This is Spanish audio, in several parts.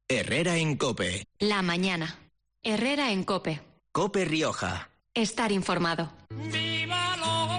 Herrera en COPE. La mañana. Herrera en COPE. COPE Rioja. Estar informado. ¡Viva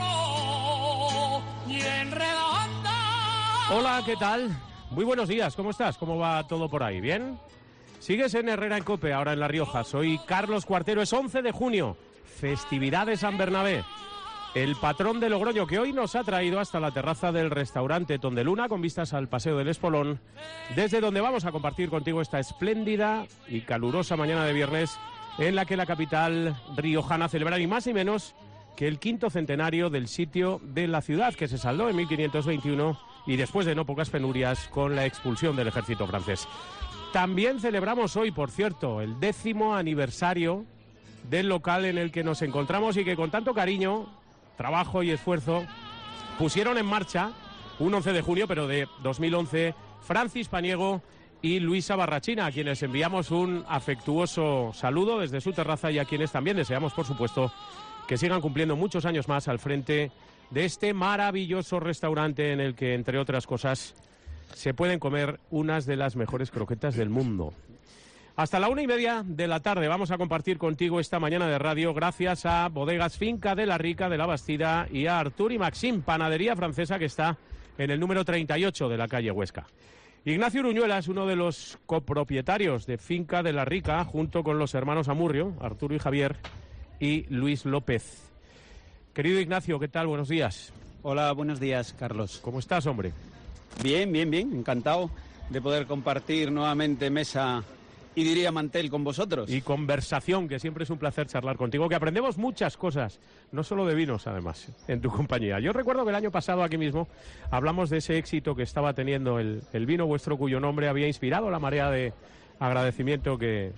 Logro! Y en redonda. Hola, ¿qué tal? Muy buenos días, ¿cómo estás? ¿Cómo va todo por ahí? ¿Bien? Sigues en Herrera en COPE, ahora en La Rioja. Soy Carlos Cuartero, es 11 de junio, festividad de San Bernabé. El patrón de Logroño, que hoy nos ha traído hasta la terraza del restaurante Tondeluna, con vistas al Paseo del Espolón, desde donde vamos a compartir contigo esta espléndida y calurosa mañana de viernes, en la que la capital riojana celebra ni más ni menos que el 5º centenario del sitio de la ciudad, que se saldó en 1521 y después de no pocas penurias con la expulsión del ejército francés. También celebramos hoy, por cierto, el 10º aniversario del local en el que nos encontramos y que con tanto cariño, trabajo y esfuerzo pusieron en marcha un 11 de junio, pero de 2011, Francis Paniego y Luisa Barrachina, a quienes enviamos un afectuoso saludo desde su terraza y a quienes también deseamos, por supuesto, que sigan cumpliendo muchos años más al frente de este maravilloso restaurante en el que, entre otras cosas, se pueden comer unas de las mejores croquetas del mundo. Hasta la 1:30 de la tarde vamos a compartir contigo esta mañana de radio gracias a Bodegas Finca de la Rica de la Bastida y a Artur y Maxim, panadería francesa que está en el número 38 de la calle Huesca. Ignacio Uruñuela es uno de los copropietarios de Finca de la Rica, junto con los hermanos Amurrio, Arturo y Javier, y Luis López. Querido Ignacio, ¿qué tal? Buenos días. Hola, buenos días, Carlos. ¿Cómo estás, hombre? Bien, encantado de poder compartir nuevamente mesa y diría mantel con vosotros. Y conversación, que siempre es un placer charlar contigo, que aprendemos muchas cosas, no solo de vinos, además, en tu compañía. Yo recuerdo que el año pasado aquí mismo hablamos de ese éxito que estaba teniendo el vino vuestro, cuyo nombre había inspirado la marea de agradecimiento que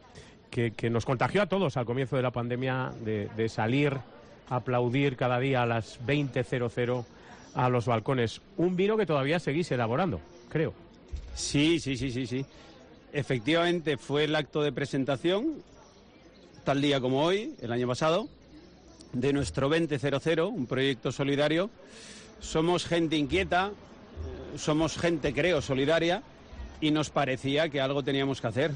nos contagió a todos al comienzo de la pandemia, de salir a aplaudir cada día a las 20:00 a los balcones. Un vino que todavía seguís elaborando, creo. Sí. Efectivamente, fue el acto de presentación, tal día como hoy, el año pasado, de nuestro 20:00, un proyecto solidario. Somos gente inquieta, somos gente, creo, solidaria, y nos parecía que algo teníamos que hacer.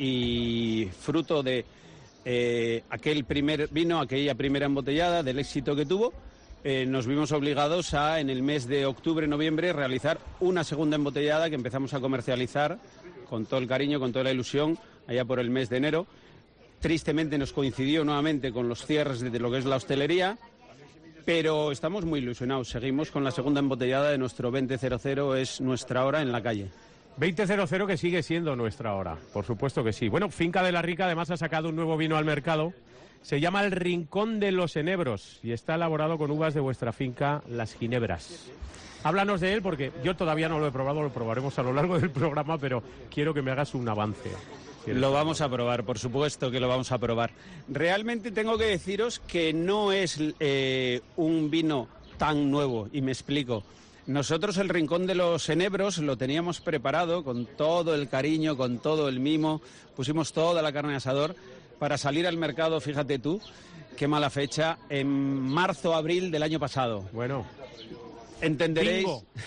Y fruto de aquel primer vino, aquella primera embotellada, del éxito que tuvo, nos vimos obligados a, en el mes de octubre-noviembre, realizar una segunda embotellada que empezamos a comercializar con todo el cariño, con toda la ilusión, allá por el mes de enero. Tristemente nos coincidió nuevamente con los cierres de lo que es la hostelería, pero estamos muy ilusionados. Seguimos con la segunda embotellada de nuestro 20:00, es nuestra hora en la calle. 20:00 que sigue siendo nuestra hora, por supuesto que sí. Bueno, Finca de la Rica además ha sacado un nuevo vino al mercado. Se llama El Rincón de los Enebros y está elaborado con uvas de vuestra finca, Las Ginebras. Háblanos de él porque yo todavía no lo he probado, lo probaremos a lo largo del programa, pero quiero que me hagas un avance. Lo vamos a probar, por supuesto que lo vamos a probar. Realmente tengo que deciros que no es un vino tan nuevo, y me explico. Nosotros el Rincón de los Enebros lo teníamos preparado con todo el cariño, con todo el mimo, pusimos toda la carne de asador para salir al mercado, fíjate tú, qué mala fecha, en marzo-abril del año pasado. Bueno, entenderéis.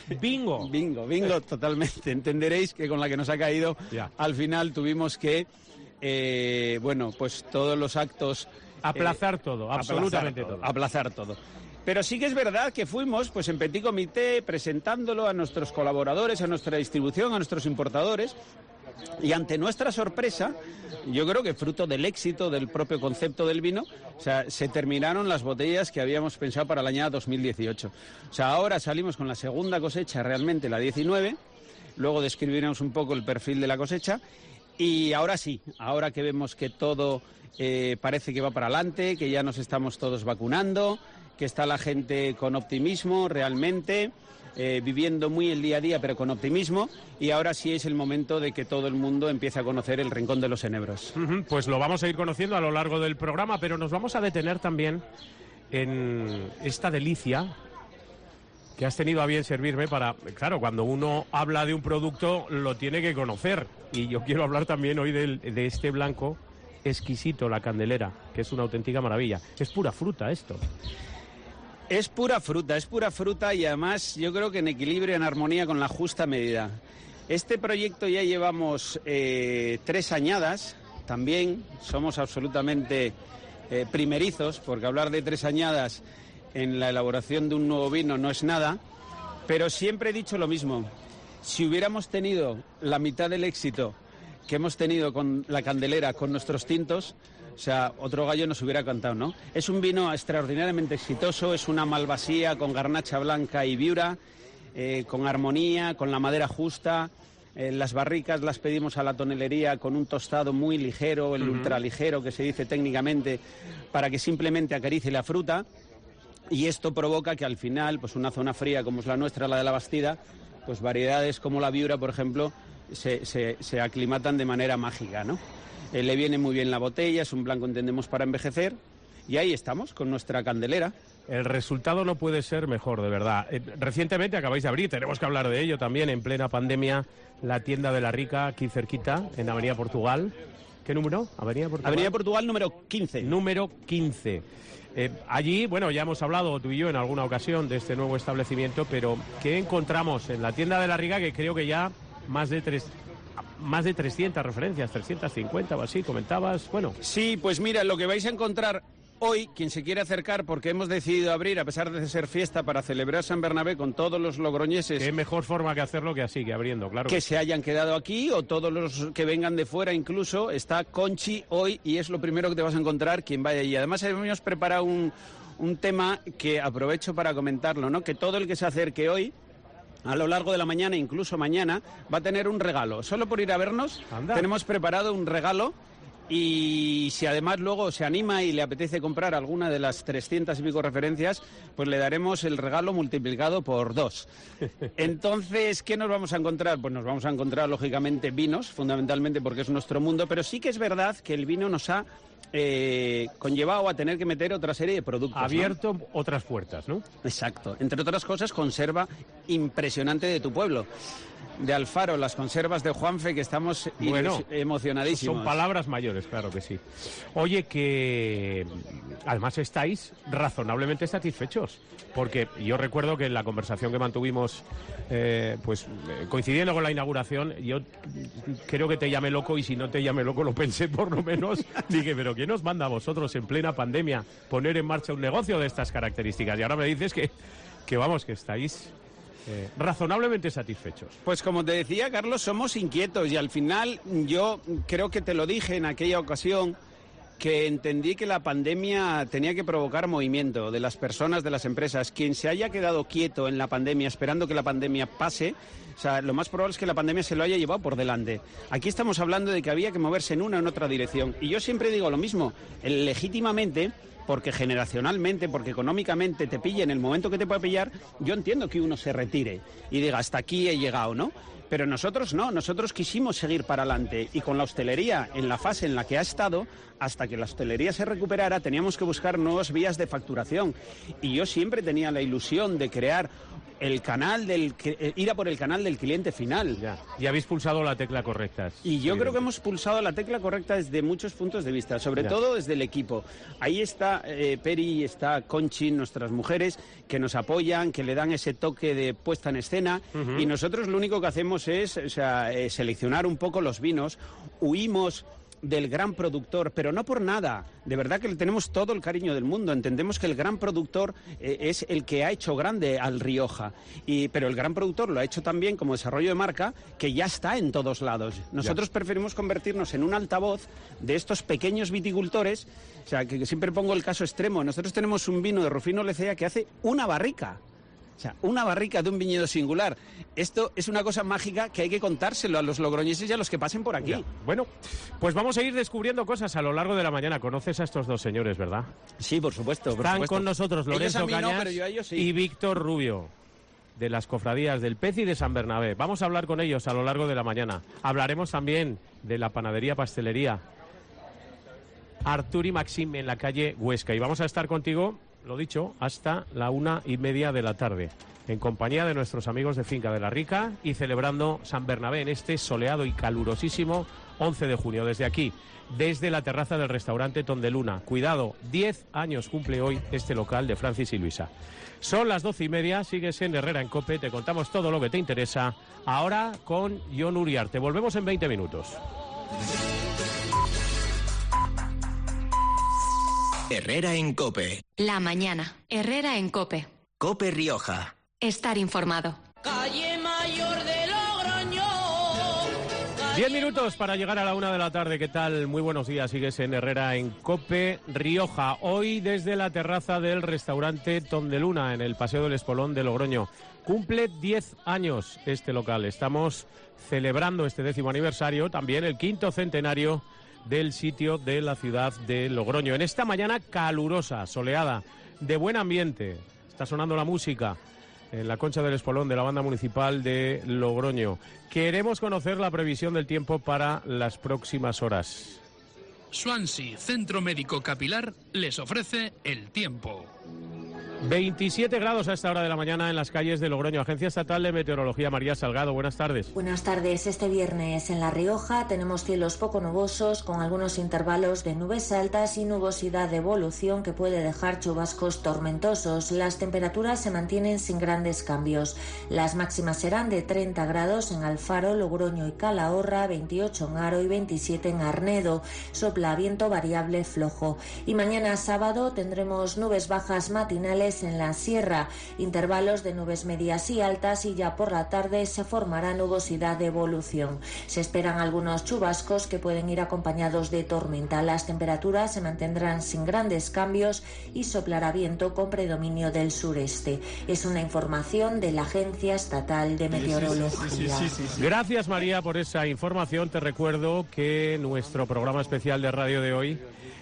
Bingo, totalmente. Entenderéis que con la que nos ha caído, ya. Al final tuvimos que, pues todos los actos. Aplazar todo, absolutamente todo. Aplazar todo. Pero sí que es verdad que fuimos, pues en petit comité, presentándolo a nuestros colaboradores, a nuestra distribución, a nuestros importadores. Y ante nuestra sorpresa, yo creo que fruto del éxito del propio concepto del vino, o sea, se terminaron las botellas que habíamos pensado para el año 2018. O sea, ahora salimos con la segunda cosecha, realmente la 19, luego describiremos un poco el perfil de la cosecha, y ahora sí, ahora que vemos que todo parece que va para adelante, que ya nos estamos todos vacunando, que está la gente con optimismo realmente, viviendo muy el día a día pero con optimismo, y ahora sí es el momento de que todo el mundo empiece a conocer el Rincón de los Enebros. Pues lo vamos a ir conociendo a lo largo del programa, pero nos vamos a detener también en esta delicia que has tenido a bien servirme para... Claro, cuando uno habla de un producto lo tiene que conocer, y yo quiero hablar también hoy de este blanco exquisito, la Candelera, que es una auténtica maravilla. Es pura fruta esto. Es pura fruta y además yo creo que en equilibrio, en armonía con la justa medida. Este proyecto ya llevamos 3 añadas, también somos absolutamente primerizos, porque hablar de 3 añadas en la elaboración de un nuevo vino no es nada, pero siempre he dicho lo mismo. Si hubiéramos tenido la mitad del éxito que hemos tenido con la Candelera, con nuestros tintos, o sea, otro gallo nos hubiera cantado, ¿no? Es un vino extraordinariamente exitoso, es una malvasía con garnacha blanca y viura, con armonía, con la madera justa. Las barricas las pedimos a la tonelería con un tostado muy ligero, el ultraligero que se dice técnicamente, para que simplemente acaricie la fruta. Y esto provoca que al final, pues una zona fría como es la nuestra, la de la Bastida, pues variedades como la viura, por ejemplo, se aclimatan de manera mágica, ¿no? Le viene muy bien la botella, es un blanco, entendemos, para envejecer. Y ahí estamos, con nuestra Candelera. El resultado no puede ser mejor, de verdad. Recientemente acabáis de abrir, tenemos que hablar de ello también, en plena pandemia, la tienda de La Rica, aquí cerquita, en Avenida Portugal. ¿Qué número? Avenida Portugal. Avenida Portugal número 15. Número 15. Allí, bueno, ya hemos hablado tú y yo en alguna ocasión de este nuevo establecimiento, pero ¿qué encontramos en la tienda de La Rica? Que creo que ya más de 300 referencias, 350 o así, comentabas, bueno. Sí, pues mira, lo que vais a encontrar hoy, quien se quiere acercar, porque hemos decidido abrir, a pesar de ser fiesta, para celebrar San Bernabé con todos los logroñeses. Qué mejor forma que hacerlo que así, que abriendo, claro. Que se hayan quedado aquí, o todos los que vengan de fuera incluso. Está Conchi hoy y es lo primero que te vas a encontrar quien vaya allí. Además, hemos preparado un tema que aprovecho para comentarlo, ¿no? Que todo el que se acerque hoy, a lo largo de la mañana, incluso mañana, va a tener un regalo. Solo por ir a vernos, tenemos preparado un regalo. Y si además luego se anima y le apetece comprar alguna de las 300 y pico referencias, pues le daremos el regalo multiplicado por 2. Entonces, ¿qué nos vamos a encontrar? Pues nos vamos a encontrar, lógicamente, vinos, fundamentalmente porque es nuestro mundo, pero sí que es verdad que el vino nos ha conllevado a tener que meter otra serie de productos. Abierto, ¿no? Otras puertas, ¿no? Exacto. Entre otras cosas, conserva impresionante de tu pueblo. De Alfaro, las conservas de Juanfe, que estamos emocionadísimos. Son palabras mayores, claro que sí. Oye, que además estáis razonablemente satisfechos, porque yo recuerdo que en la conversación que mantuvimos, coincidiendo con la inauguración, yo creo que te llamé loco, y si no te llamé loco lo pensé por lo menos. Dije, pero ¿quién os manda a vosotros en plena pandemia poner en marcha un negocio de estas características? Y ahora me dices que estáis razonablemente satisfechos. Pues como te decía, Carlos, somos inquietos y al final yo creo que te lo dije en aquella ocasión, que entendí que la pandemia tenía que provocar movimiento de las personas, de las empresas. Quien se haya quedado quieto en la pandemia esperando que la pandemia pase, o sea, lo más probable es que la pandemia se lo haya llevado por delante. Aquí estamos hablando de que había que moverse en una o en otra dirección. Y yo siempre digo lo mismo, legítimamente, porque generacionalmente, porque económicamente te pille en el momento que te puede pillar, yo entiendo que uno se retire y diga, hasta aquí he llegado, ¿no? Pero nosotros no, nosotros quisimos seguir para adelante y con la hostelería en la fase en la que ha estado, hasta que la hostelería se recuperara, teníamos que buscar nuevas vías de facturación. Y yo siempre tenía la ilusión de crear el canal ir a por el canal del cliente final. Ya. Y habéis pulsado la tecla correcta. Y yo creo que hemos pulsado la tecla correcta desde muchos puntos de vista, sobre todo desde el equipo. Ahí está Peri, está Conchi, nuestras mujeres, que nos apoyan, que le dan ese toque de puesta en escena, y nosotros lo único que hacemos es seleccionar un poco los vinos. Huimos del gran productor, pero no por nada. De verdad que le tenemos todo el cariño del mundo. Entendemos que el gran productor es el que ha hecho grande al Rioja. Pero el gran productor lo ha hecho también como desarrollo de marca, que ya está en todos lados. Nosotros preferimos convertirnos en un altavoz de estos pequeños viticultores. O sea, que siempre pongo el caso extremo. Nosotros tenemos un vino de Rufino Lecea que hace una barrica. O sea, una barrica de un viñedo singular. Esto es una cosa mágica que hay que contárselo a los logroñeses y a los que pasen por aquí. Ya. Bueno, pues vamos a ir descubriendo cosas a lo largo de la mañana. Conoces a estos dos señores, ¿verdad? Sí, por supuesto. Están con nosotros Lorenzo Cañas y Víctor Rubio, de las cofradías del Pez y de San Bernabé. Vamos a hablar con ellos a lo largo de la mañana. Hablaremos también de la panadería pastelería Artur y Maxim en la calle Huesca. Y vamos a estar contigo lo dicho, hasta la 1:30 de la tarde, en compañía de nuestros amigos de Finca de la Rica y celebrando San Bernabé en este soleado y calurosísimo 11 de junio. Desde aquí, desde la terraza del restaurante Tondeluna. Cuidado, 10 años cumple hoy este local de Francis y Luisa. Son las 12:30, sigues en Herrera en COPE, te contamos todo lo que te interesa. Ahora con Jon Uriarte. Volvemos en 20 minutos. Herrera en COPE. La mañana. Herrera en COPE. COPE Rioja. Estar informado. Calle Mayor de Logroño. 10 minutos para llegar a la 1 de la tarde. ¿Qué tal? Muy buenos días. Sigues en Herrera en COPE Rioja. Hoy desde la terraza del restaurante Tondeluna, en el Paseo del Espolón de Logroño. Cumple 10 años este local. Estamos celebrando este 10º aniversario, también el 5º centenario del sitio de la ciudad de Logroño. En esta mañana calurosa, soleada, de buen ambiente. Está sonando la música en la Concha del Espolón de la Banda Municipal de Logroño. Queremos conocer la previsión del tiempo para las próximas horas. Swansea Centro Médico Capilar les ofrece el tiempo. 27 grados a esta hora de la mañana en las calles de Logroño. Agencia Estatal de Meteorología, María Salgado, buenas tardes. Buenas tardes. Este viernes en La Rioja tenemos cielos poco nubosos con algunos intervalos de nubes altas y nubosidad de evolución que puede dejar chubascos tormentosos. Las temperaturas se mantienen sin grandes cambios. Las máximas serán de 30 grados en Alfaro, Logroño y Calahorra, 28 en Haro y 27 en Arnedo. Sopla viento variable flojo. Y mañana sábado tendremos nubes bajas matinales en la sierra, intervalos de nubes medias y altas, y ya por la tarde se formará nubosidad de evolución. Se esperan algunos chubascos que pueden ir acompañados de tormenta. Las temperaturas se mantendrán sin grandes cambios y soplará viento con predominio del sureste. Es una información de la Agencia Estatal de Meteorología. Gracias, María, por esa información. Te recuerdo que nuestro programa especial de radio de hoy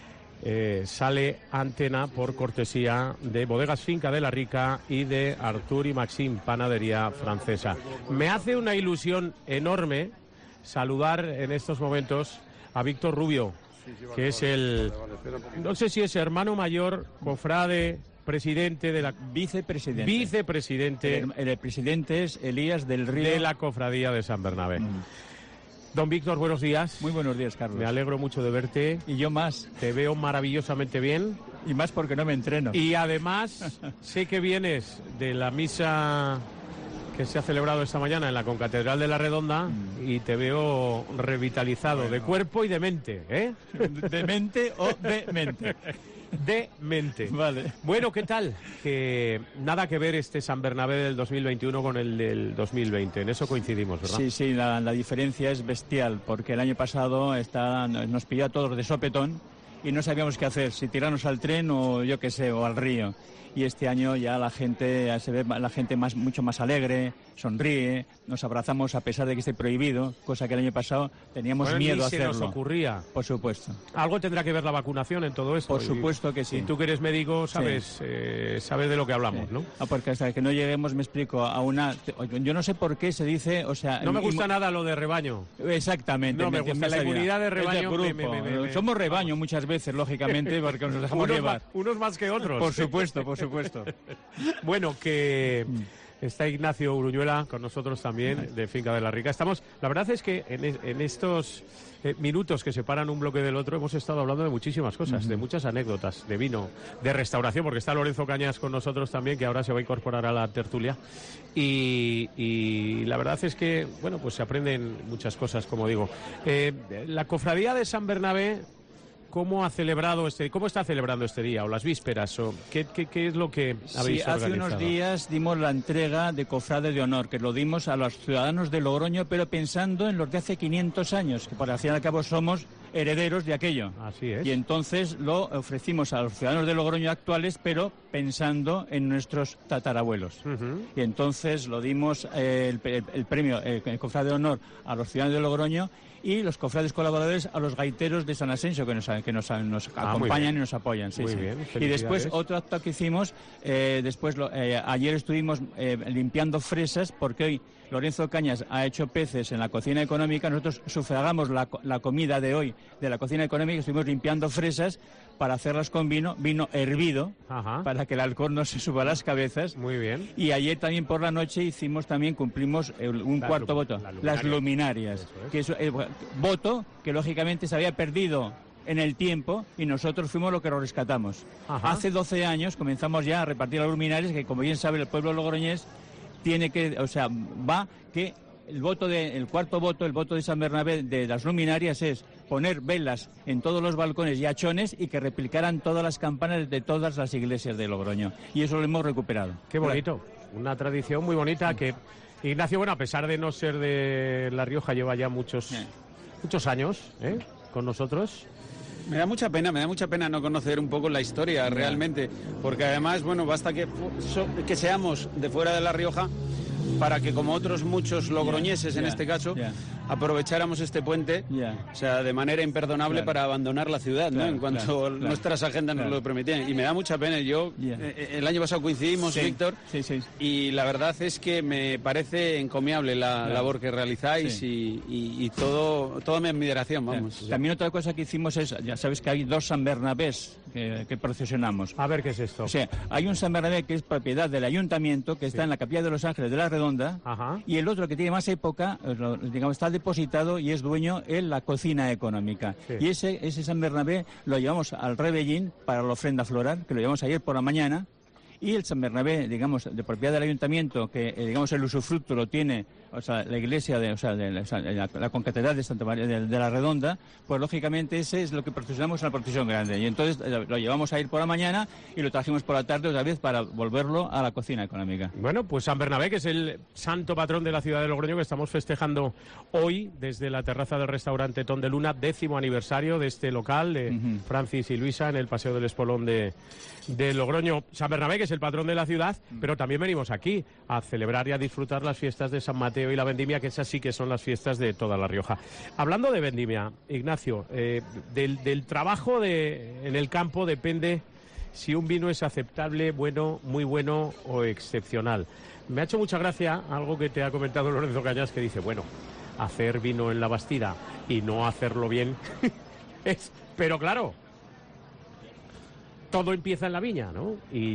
sale antena por cortesía de Bodegas Finca de la Rica y de Artur y Maxim, panadería francesa. Me hace una ilusión enorme saludar en estos momentos a Víctor Rubio, que es el, no sé si es hermano mayor, cofrade, presidente de la... Vicepresidente. El presidente es Elías del Río. De la cofradía de San Bernabé. Don Víctor, buenos días. Muy buenos días, Carlos. Me alegro mucho de verte. Y yo más. Te veo maravillosamente bien. Y más porque no me entreno. Y además, sé que vienes de la misa que se ha celebrado esta mañana en la Concatedral de la Redonda y te veo revitalizado, de cuerpo y de mente, ¿eh? ¿De mente o de mente? De mente. Vale. Bueno, ¿qué tal? Que nada que ver este San Bernabé del 2021 con el del 2020. En eso coincidimos, ¿verdad? Sí, la diferencia es bestial, porque el año pasado nos pilló a todos de sopetón y no sabíamos qué hacer, si tirarnos al tren o yo qué sé, o al río. Y este año ya la gente se ve mucho más alegre, sonríe, nos abrazamos a pesar de que esté prohibido, cosa que el año pasado teníamos miedo a hacerlo. Ni se nos ocurría. Por supuesto. Algo tendrá que ver la vacunación en todo esto. Por supuesto que sí. Y tú que eres médico sabes, sabes de lo que hablamos, ¿no? Porque hasta que no lleguemos, me explico, a una... Yo no sé por qué se dice, o sea... No me gusta nada lo de rebaño. Exactamente. No me gusta la inmunidad de rebaño. Somos rebaño muchas veces, lógicamente, porque nos dejamos llevar. Unos más que otros. Por supuesto. Bueno, que está Ignacio Uruñuela con nosotros también, de Finca de la Rica. La verdad es que en estos minutos que separan un bloque del otro hemos estado hablando de muchísimas cosas, de muchas anécdotas, de vino, de restauración, porque está Lorenzo Cañas con nosotros también, que ahora se va a incorporar a la tertulia. Y la verdad es que, bueno, pues se aprenden muchas cosas, como digo. La cofradía de San Bernabé, ¿cómo está celebrando este día o las vísperas? O ¿qué es lo que habéis organizado? Hace unos días dimos la entrega de cofrade de honor, que lo dimos a los ciudadanos de Logroño, pero pensando en los de hace 500 años, que por al fin y al cabo somos herederos de aquello. Así es. Y entonces lo ofrecimos a los ciudadanos de Logroño actuales, pero pensando en nuestros tatarabuelos. Y entonces lo dimos el premio, el cofrade de honor, a los ciudadanos de Logroño, y los cofrades colaboradores a los gaiteros de San Asensio, que nos acompañan y nos apoyan. Muy bien, y después otro acto que hicimos, ayer estuvimos limpiando fresas, porque hoy Lorenzo Cañas ha hecho peces en la cocina económica. Nosotros sufragamos la comida de hoy de la cocina económica, estuvimos limpiando fresas para hacerlas con vino hervido, para que el alcohol no se suba a las cabezas. Muy bien. Y ayer también por la noche cumplimos un cuarto voto, las luminarias, que es el voto que lógicamente se había perdido en el tiempo y nosotros fuimos los que lo rescatamos. Hace 12 años comenzamos ya a repartir las luminarias, que como bien sabe el pueblo logroñés tiene que, el cuarto voto, el voto de San Bernabé de las luminarias es poner velas en todos los balcones y hachones y que replicaran todas las campanas de todas las iglesias de Logroño. Y eso lo hemos recuperado. Qué bonito. Una tradición muy bonita que Ignacio, bueno, a pesar de no ser de La Rioja, lleva ya muchos años con nosotros. Me da mucha pena no conocer un poco la historia realmente, porque además, bueno, basta que seamos de fuera de La Rioja para que, como otros muchos logroñeses en este caso, aprovecháramos este puente, o sea, de manera imperdonable para abandonar la ciudad, ¿no? En cuanto nuestras agendas nos lo permitían. Y me da mucha pena. Yo, el año pasado coincidimos, Víctor, y la verdad es que me parece encomiable la labor que realizáis y toda mi admiración, vamos. También otra cosa que hicimos es, ya sabes que hay 2 San Bernabés que procesionamos. A ver, ¿qué es esto? O sea, hay un San Bernabé que es propiedad del ayuntamiento, que está en la Capilla de los Ángeles de la Redonda, y el otro que tiene más época, digamos, está depositado y es dueño en la cocina económica. Y ese San Bernabé lo llevamos al Rebellín para la ofrenda floral, que lo llevamos ayer por la mañana, y el San Bernabé, digamos, de propiedad del ayuntamiento, que digamos el usufructo lo tiene, o sea, la iglesia la concatedral de Santa María de la Redonda, pues lógicamente ese es lo que procesionamos en la procesión grande. Y entonces lo llevamos a ir por la mañana y lo trajimos por la tarde otra vez para volverlo a la cocina económica. Bueno, pues San Bernabé, que es el santo patrón de la ciudad de Logroño, que estamos festejando hoy desde la terraza del restaurante Ton de Luna, 10º aniversario de este local de Francis y Luisa en el Paseo del Espolón de Logroño. San Bernabé, que es el patrón de la ciudad, pero también venimos aquí a celebrar y a disfrutar las fiestas de San Mateo y la vendimia, que esas sí que son las fiestas de toda La Rioja. Hablando de vendimia, Ignacio, del trabajo en el campo depende si un vino es aceptable, bueno, muy bueno o excepcional. Me ha hecho mucha gracia algo que te ha comentado Lorenzo Cañas, que dice, bueno, hacer vino en la Bastida y no hacerlo bien pero claro, todo empieza en la viña, ¿no? Y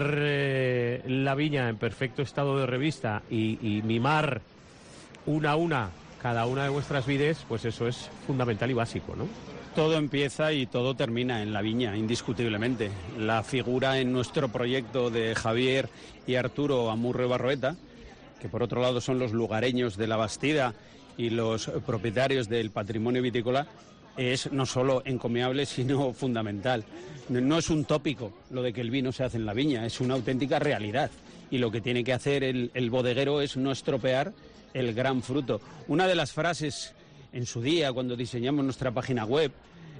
tener la viña en perfecto estado de revista y mimar una a una cada una de vuestras vides, pues eso es fundamental y básico, ¿no? Todo empieza y todo termina en la viña, indiscutiblemente. La figura en nuestro proyecto de Javier y Arturo Amurro y Barroeta, que por otro lado son los lugareños de la Bastida y los propietarios del patrimonio vitícola, es no solo encomiable, sino fundamental. No es un tópico lo de que el vino se hace en la viña, es una auténtica realidad. Y lo que tiene que hacer el bodeguero es no estropear el gran fruto. Una de las frases en su día, cuando diseñamos nuestra página web,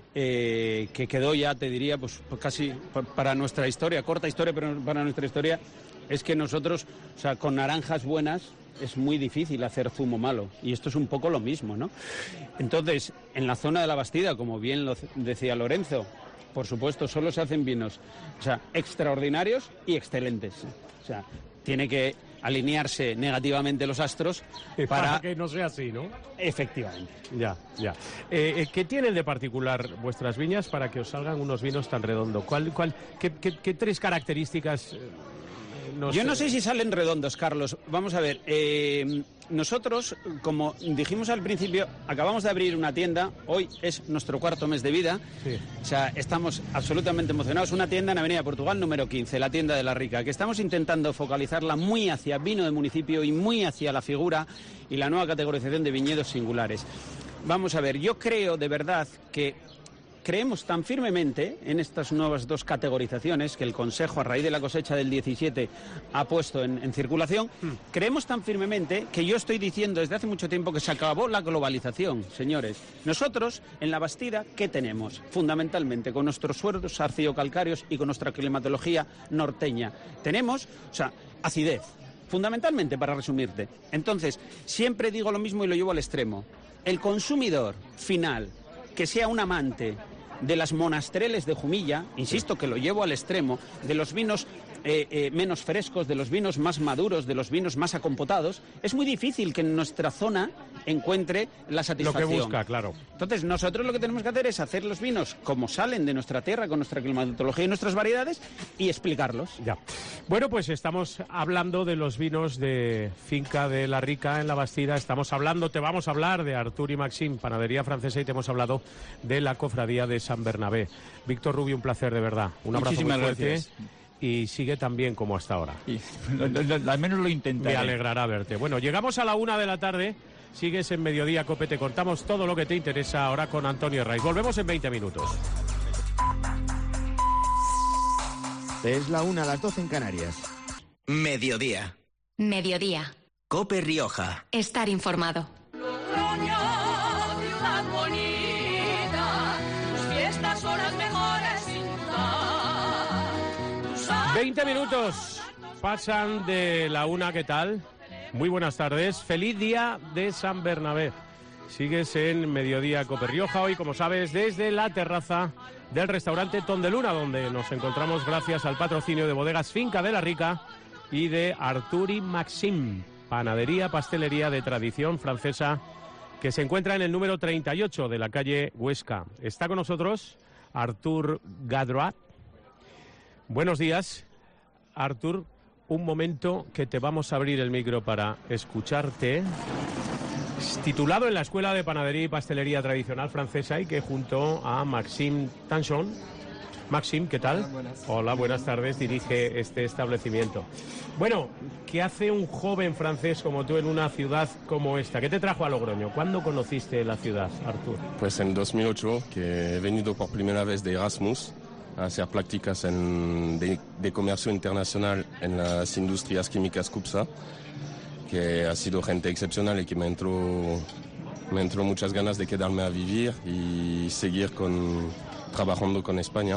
que quedó ya, te diría, pues casi para nuestra historia, corta historia, pero para nuestra historia, es que nosotros, o sea, con naranjas buenas es muy difícil hacer zumo malo. Y esto es un poco lo mismo, ¿no? Entonces, en la zona de la Bastida, como bien lo decía Lorenzo, por supuesto, solo se hacen vinos, o sea, extraordinarios y excelentes. O sea, tiene que alinearse negativamente los astros para que no sea así, ¿no? Efectivamente. Ya. ¿Qué tienen de particular vuestras viñas para que os salgan unos vinos tan redondos? ¿Qué 3 características? Yo no sé si salen redondos, Carlos. Vamos a ver, nosotros, como dijimos al principio, acabamos de abrir una tienda. Hoy es nuestro 4º mes de vida. Sí. O sea, estamos absolutamente emocionados. Una tienda en Avenida Portugal número 15, la tienda de La Rica, que estamos intentando focalizarla muy hacia vino de municipio y muy hacia la figura y la nueva categorización de viñedos singulares. Vamos a ver, yo creo de verdad que creemos tan firmemente en estas nuevas 2 categorizaciones que el Consejo, a raíz de la cosecha del 17, ha puesto en circulación. Creemos tan firmemente que yo estoy diciendo desde hace mucho tiempo que se acabó la globalización, señores. Nosotros, en la Bastida, ¿qué tenemos? Fundamentalmente, con nuestros suelos arcillo-calcáreos y con nuestra climatología norteña. Tenemos, o sea, acidez. Fundamentalmente, para resumirte. Entonces, siempre digo lo mismo y lo llevo al extremo. El consumidor final, que sea un amante de las monastreles de Jumilla, insisto que lo llevo al extremo, de los vinos menos frescos, de los vinos más maduros, de los vinos más acopotados, es muy difícil que en nuestra zona encuentre la satisfacción. Lo que busca, claro. Entonces, nosotros lo que tenemos que hacer es hacer los vinos como salen de nuestra tierra, con nuestra climatología y nuestras variedades, y explicarlos. Ya. Bueno, pues estamos hablando de los vinos de Finca de la Rica en La Bastida. Te vamos a hablar de Artur y Maxim, panadería francesa, y te hemos hablado de la cofradía de San Bernabé. Víctor Rubio, un placer de verdad. Un abrazo muy fuerte. Gracias. Y sigue tan bien como hasta ahora. Al menos lo intentaré. Me alegrará verte. Bueno, llegamos a la 1 de la tarde. Sigues en Mediodía Cope, te contamos todo lo que te interesa ahora con Antonio Herraiz. Volvemos en 20 minutos. Es la 1, a las 12 en Canarias. Mediodía. Mediodía. Cope Rioja. Estar informado. Logroño, ciudad bonita, tus fiestas son las mejores sin duda. 20 minutos pasan de la 1, ¿qué tal? Muy buenas tardes, feliz día de San Bernabé. Sigues en Mediodía Cope Rioja, hoy, como sabes, desde la terraza del restaurante Ton de Luna, donde nos encontramos gracias al patrocinio de Bodegas Finca de la Rica y de Artur y Maxim, panadería, pastelería de tradición francesa, que se encuentra en el número 38 de la calle Huesca. Está con nosotros Artur Gadroat. Buenos días, Artur. Un momento que te vamos a abrir el micro para escucharte. Es titulado en la Escuela de Panadería y Pastelería Tradicional Francesa y que junto a Maxime Tanchon. Maxime, ¿qué tal? Hola, buenas tardes. Dirige este establecimiento. Bueno, ¿qué hace un joven francés como tú en una ciudad como esta? ¿Qué te trajo a Logroño? ¿Cuándo conociste la ciudad, Artur? Pues en 2008, que he venido por primera vez de Erasmus a hacer prácticas de comercio internacional en las industrias químicas CUPSA, que ha sido gente excepcional y que me entró muchas ganas de quedarme a vivir y seguir trabajando con España.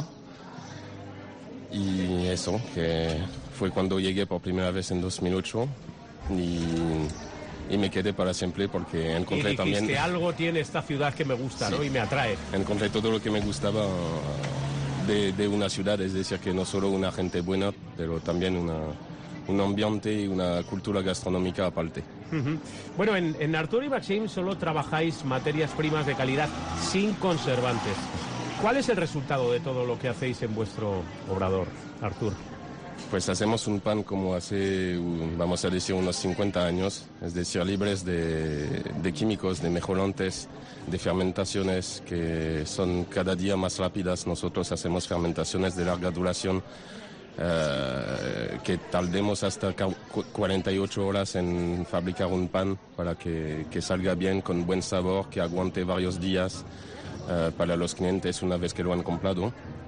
Y eso, que fue cuando llegué por primera vez en 2008 y me quedé para siempre porque encontré también... algo tiene esta ciudad que me gusta, sí, ¿no? Y me atrae. Encontré todo lo que me gustaba de una ciudad, es decir, que no solo una gente buena, pero también un ambiente y una cultura gastronómica aparte. Uh-huh. Bueno, en Artur y Maxim solo trabajáis materias primas de calidad sin conservantes. ¿Cuál es el resultado de todo lo que hacéis en vuestro obrador, Artur? Pues hacemos un pan como hace, vamos a decir, unos 50 años, es decir, libres de químicos, de mejorantes, de fermentaciones que son cada día más rápidas. Nosotros hacemos fermentaciones de larga duración que tardemos hasta 48 horas en fabricar un pan para que salga bien, con buen sabor, que aguante varios días para los clientes una vez que lo han comprado.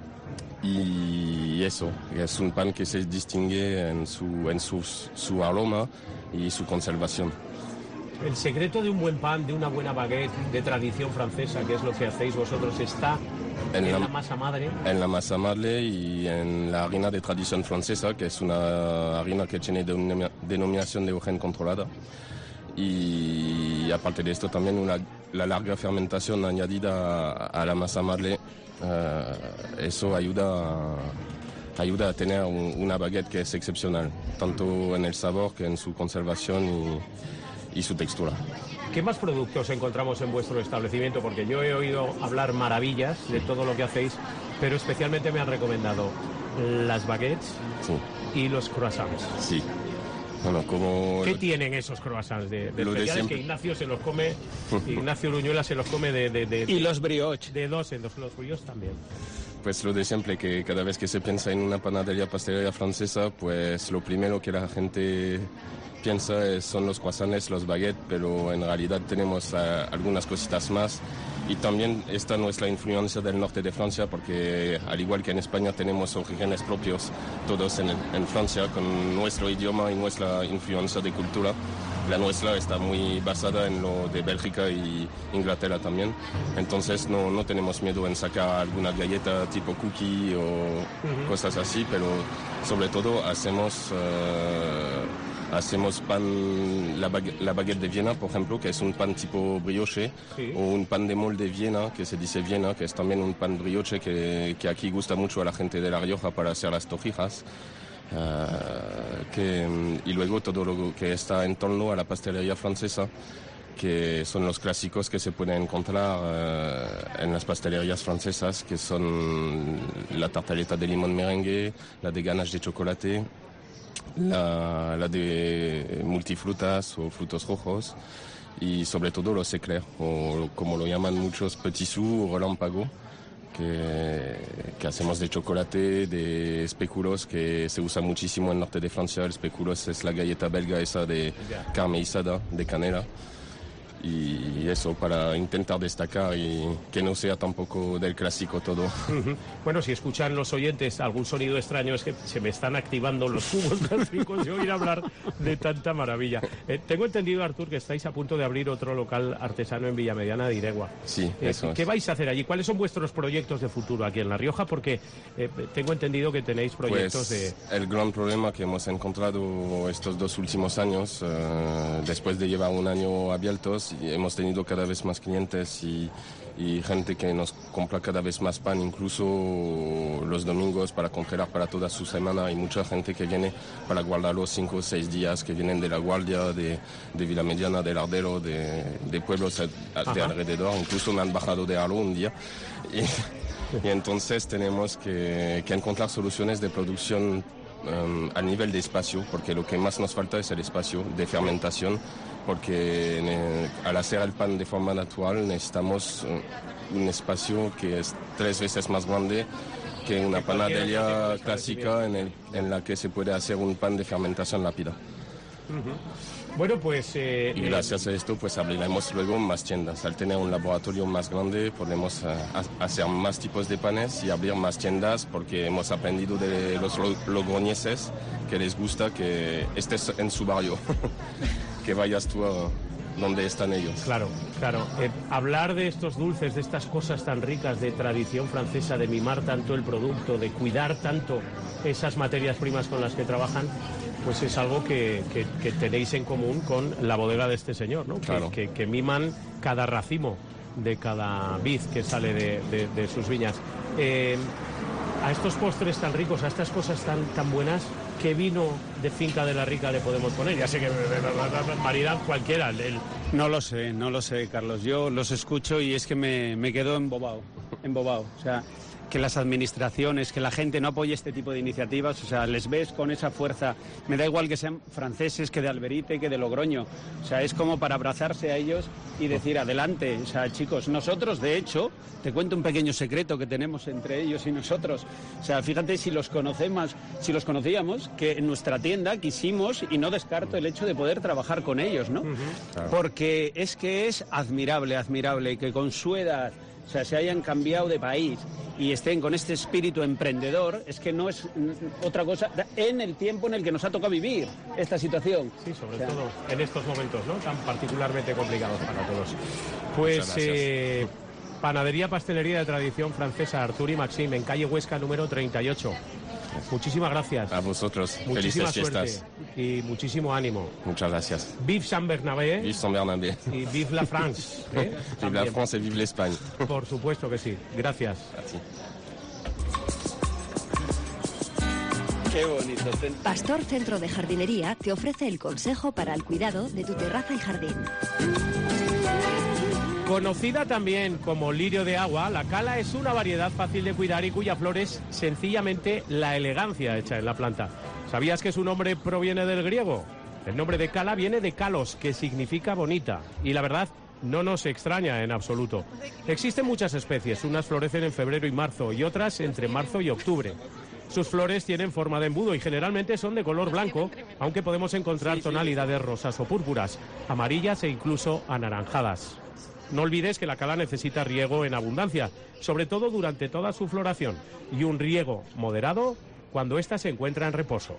Y eso, es un pan que se distingue en su aroma y su conservación. El secreto de un buen pan, de una buena baguette de tradición francesa, que es lo que hacéis vosotros, está en la masa madre. En la masa madre y en la harina de tradición francesa, que es una harina que tiene denominación de origen controlada. Y aparte de esto también la larga fermentación añadida a la masa madre, eso ayuda a tener una baguette que es excepcional, tanto en el sabor que en su conservación y su textura. ¿Qué más productos encontramos en vuestro establecimiento? Porque yo he oído hablar maravillas de todo lo que hacéis, pero especialmente me han recomendado las baguettes, sí, y los croissants. Sí. Bueno, ¿qué tienen esos croissants de especiales que Ignacio se los come, Ignacio Uruñuela se los come y los brioches. De dos en dos, los brioches también. Pues lo de siempre, que cada vez que se piensa en una panadería, pastelería francesa, pues lo primero que la gente piensa son los croissants, los baguettes, pero en realidad tenemos algunas cositas más. Y también está nuestra influencia del norte de Francia, porque al igual que en España tenemos orígenes propios todos en Francia, con nuestro idioma y nuestra influencia de cultura. La nuestra está muy basada en lo de Bélgica y Inglaterra también. Entonces no tenemos miedo en sacar alguna galleta tipo cookie o cosas así, pero sobre todo hacemos pan, la baguette de Viena, por ejemplo, que es un pan tipo brioche, sí, o un pan de molde Viena, que se dice Viena, que es también un pan brioche que aquí gusta mucho a la gente de La Rioja para hacer las torrijas. y luego todo lo que está en torno a la pastelería francesa, que son los clásicos que se pueden encontrar en las pastelerías francesas, que son la tartaleta de limón merengue, la de ganache de chocolate, la de multifrutas o frutos rojos, y sobre todo los éclairs, o como lo llaman muchos, petit sous o relámpago, que hacemos de chocolate, de espéculos, que se usa muchísimo en el norte de Francia. El espéculos es la galleta belga esa de carne isada, de canela. Y eso, para intentar destacar y que no sea tampoco del clásico todo. Bueno, si escuchan los oyentes algún sonido extraño, es que se me están activando los cubos gástricos de oír hablar de tanta maravilla. Tengo entendido, Artur, que estáis a punto de abrir otro local artesano en Villamediana de Iregua. Sí, eso ¿Qué vais a hacer allí? ¿Cuáles son vuestros proyectos de futuro aquí en La Rioja? Porque tengo entendido que tenéis proyectos El gran problema que hemos encontrado estos 2 últimos años, después de llevar un año abiertos, y hemos tenido cada vez más clientes y gente que nos compra cada vez más pan, incluso los domingos para congelar para toda su semana. Hay mucha gente que viene para guardarlo 5 o 6 días, que vienen de La Guardia, de Villamediana, del Ardero, de pueblos de alrededor. Incluso me han bajado de Arlo un día. Y entonces tenemos que encontrar soluciones de producción a nivel de espacio, porque lo que más nos falta es el espacio de fermentación, porque al hacer el pan de forma natural necesitamos un espacio que es 3 veces más grande que una panadería clásica en la que se puede hacer un pan de fermentación rápida. Bueno, pues... y gracias a esto pues abriremos luego más tiendas. Al tener un laboratorio más grande podemos hacer más tipos de panes y abrir más tiendas, porque hemos aprendido de los logroñeses que les gusta que estés en su barrio, que vayas tú donde están ellos. Claro, claro. Hablar de estos dulces, de estas cosas tan ricas de tradición francesa, de mimar tanto el producto, de cuidar tanto esas materias primas con las que trabajan, pues es algo que tenéis en común con la bodega de este señor, ¿no? Claro. Que miman cada racimo de cada vid que sale de sus viñas. A estos postres tan ricos, a estas cosas tan buenas, ¿qué vino de Finca de la Rica le podemos poner? Ya sé que variedad cualquiera. No lo sé, Carlos. Yo los escucho y es que me quedo embobado. O sea, que las administraciones, que la gente no apoye este tipo de iniciativas, o sea, les ves con esa fuerza. Me da igual que sean franceses, que de Alberite, que de Logroño. O sea, es como para abrazarse a ellos y decir, adelante. O sea, chicos, nosotros, de hecho, te cuento un pequeño secreto que tenemos entre ellos y nosotros. O sea, fíjate si los conocíamos, que en nuestra tienda quisimos, y no descarto el hecho de poder trabajar con ellos, ¿no? Claro. Porque es que es admirable, que con su edad, o sea, se hayan cambiado de país y estén con este espíritu emprendedor, es que no es otra cosa en el tiempo en el que nos ha tocado vivir esta situación. Sí, sobre todo en estos momentos, ¿no? Tan particularmente complicados para todos. Pues panadería, pastelería de tradición francesa Artur y Maxime, en calle Huesca número 38. Muchísimas gracias. A vosotros. Muchísima Felices suerte fiestas. y muchísimo ánimo. Muchas gracias. Vive Saint-Bernabé. Vive Saint-Bernabé. Y vive la France. Vive la France y vive l'Espagne. Por supuesto que sí. Gracias. Así. Qué bonito. Pastor Centro de Jardinería te ofrece el consejo para el cuidado de tu terraza y jardín. Conocida también como lirio de agua, la cala es una variedad fácil de cuidar y cuya flor es sencillamente la elegancia hecha en la planta. ¿Sabías que su nombre proviene del griego? El nombre de cala viene de kalos, que significa bonita. Y la verdad, no nos extraña en absoluto. Existen muchas especies, unas florecen en febrero y marzo y otras entre marzo y octubre. Sus flores tienen forma de embudo y generalmente son de color blanco, aunque podemos encontrar tonalidades rosas o púrpuras, amarillas e incluso anaranjadas. No olvides que la cala necesita riego en abundancia, sobre todo durante toda su floración, y un riego moderado cuando ésta se encuentra en reposo.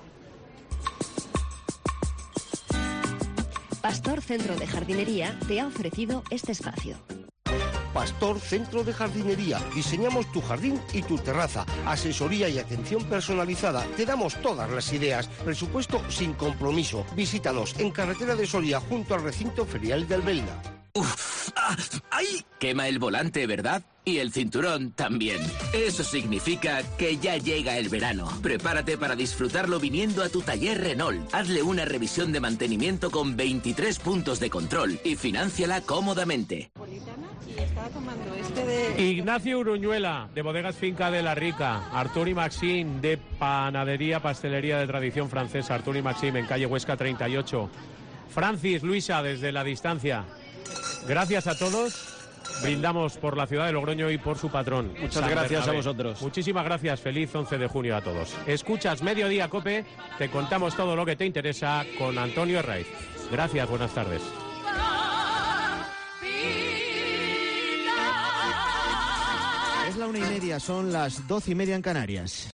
Pastor Centro de Jardinería te ha ofrecido este espacio. Pastor Centro de Jardinería. Diseñamos tu jardín y tu terraza. Asesoría y atención personalizada. Te damos todas las ideas. Presupuesto sin compromiso. Visítanos en carretera de Soria junto al recinto ferial de Albelda. ¡Uf! ¡Ah! ¡Ay! Quema el volante, ¿verdad? Y el cinturón también. Eso significa que ya llega el verano. Prepárate para disfrutarlo viniendo a tu taller Renault. Hazle una revisión de mantenimiento con 23 puntos de control y finánciala cómodamente. Ignacio Uruñuela, de Bodegas Finca de la Rica. Artur y Maxim, de Panadería Pastelería de Tradición Francesa. Artur y Maxim, en calle Huesca 38. Francis, Luisa, desde la distancia. Gracias a todos. Brindamos por la ciudad de Logroño y por su patrón. Muchas gracias a vosotros. Muchísimas gracias. Feliz 11 de junio a todos. Escuchas Mediodía Cope. Te contamos todo lo que te interesa con Antonio Herraiz. Gracias, buenas tardes. Es la 1:30, son las 12:30 en Canarias.